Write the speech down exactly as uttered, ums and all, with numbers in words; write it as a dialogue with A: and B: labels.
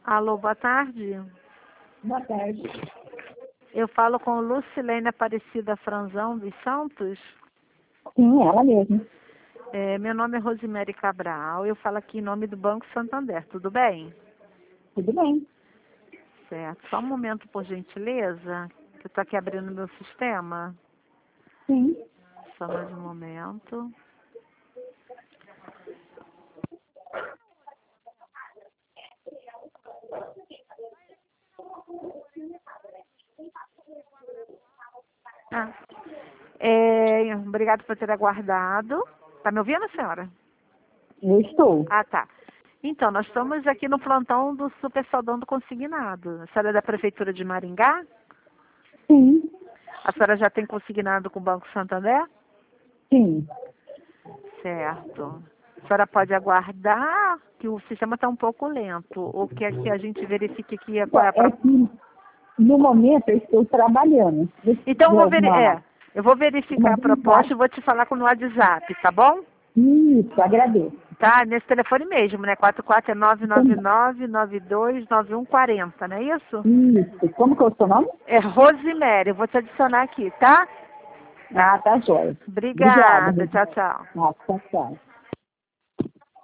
A: Alô, boa tarde.
B: Boa tarde.
A: Eu falo com Lucilene Aparecida Franzão dos Santos.
B: Sim, ela mesma.
A: É, meu nome é Rosemary Cabral. Eu falo aqui em nome do Banco Santander. Tudo bem?
B: Tudo bem.
A: Certo. Só um momento, por gentileza, que eu estou aqui abrindo meu sistema.
B: Sim.
A: Só mais um momento. Ah. É, obrigado por ter aguardado. Está me ouvindo, senhora?
B: Eu estou.
A: Ah, tá. Então, nós estamos aqui no plantão do Super Saudão do Consignado. A senhora é da Prefeitura de Maringá?
B: Sim.
A: A senhora já tem consignado com o Banco Santander?
B: Sim.
A: Certo. A senhora pode aguardar que o sistema está um pouco lento. Ou quer que a gente verifique aqui qual é a
B: É
A: proposta?
B: que, no momento, eu estou trabalhando.
A: Então, eu vou, veri
B: Uma,
A: é, eu vou
B: uma
A: verificar a proposta
B: habilidade.
A: e vou te falar com no WhatsApp, tá bom?
B: Isso, agradeço.
A: Tá, nesse telefone mesmo, né? quatro quatro nove nove
B: Como-
A: nove nove dois nove um quatro zero, não é isso?
B: Isso. Como que é o seu nome?
A: É Rosemary, eu vou te adicionar aqui, tá?
B: Ah, tá jóia. Obrigada.
A: Obrigada, tchau, tchau.
B: Ah, tchau, tchau.